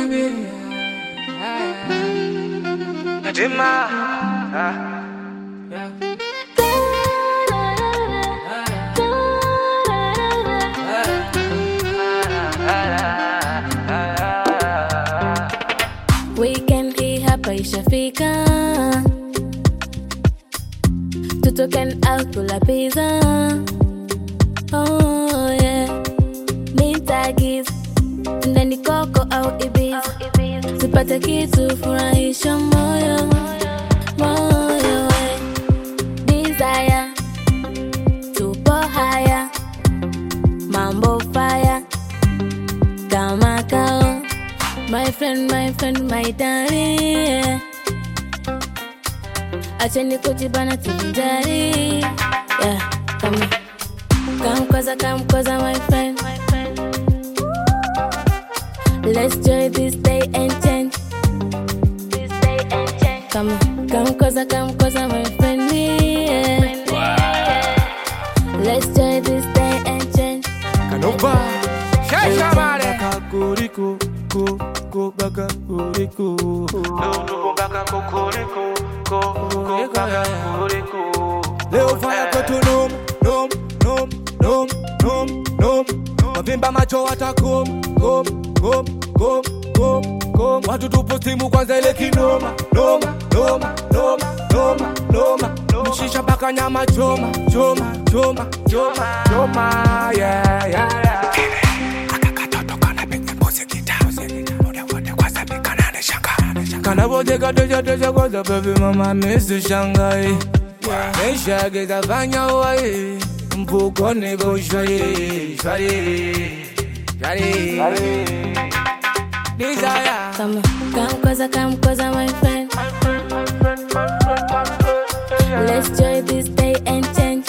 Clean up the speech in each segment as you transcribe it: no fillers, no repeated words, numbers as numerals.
baby. Nadima. Weekend hii hapa ishafika, tutoken out kula pizza. Oh yeah, nitagiza ndani Koko au Ibiza, sipate kitu furahisha moyo, moyo we. Desire, tupo haya, mambo fire, kama kao. My friend, my darling, yeah. Acheni kujibana tujari, yeah. Come closer, my friend. Let's joy this day and change. Come closer, my friend, yeah. Let's joy this day and change. Kanova, shasha mare. Kakoriko, ko baka koriko. No baka kokoriko, ko baka kokoriko. Leo fanya kwetu nom. Mavimba macho watakom. Watu tupo simu kwanza ile kinoma. Mshisha baka nyama choma. Yeah. Kana bote kadoja kwanza baby mama miss Shanghai. Mesha geza fanya wai mfuko niko shwari. Desire. Come closer, my friend. Let's joy this day and change.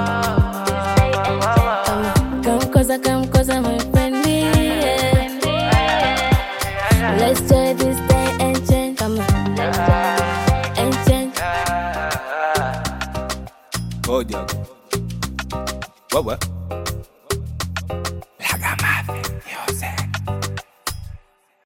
Come closer, my friend, yeah. Let's joy this day and change. Come on, and change. What?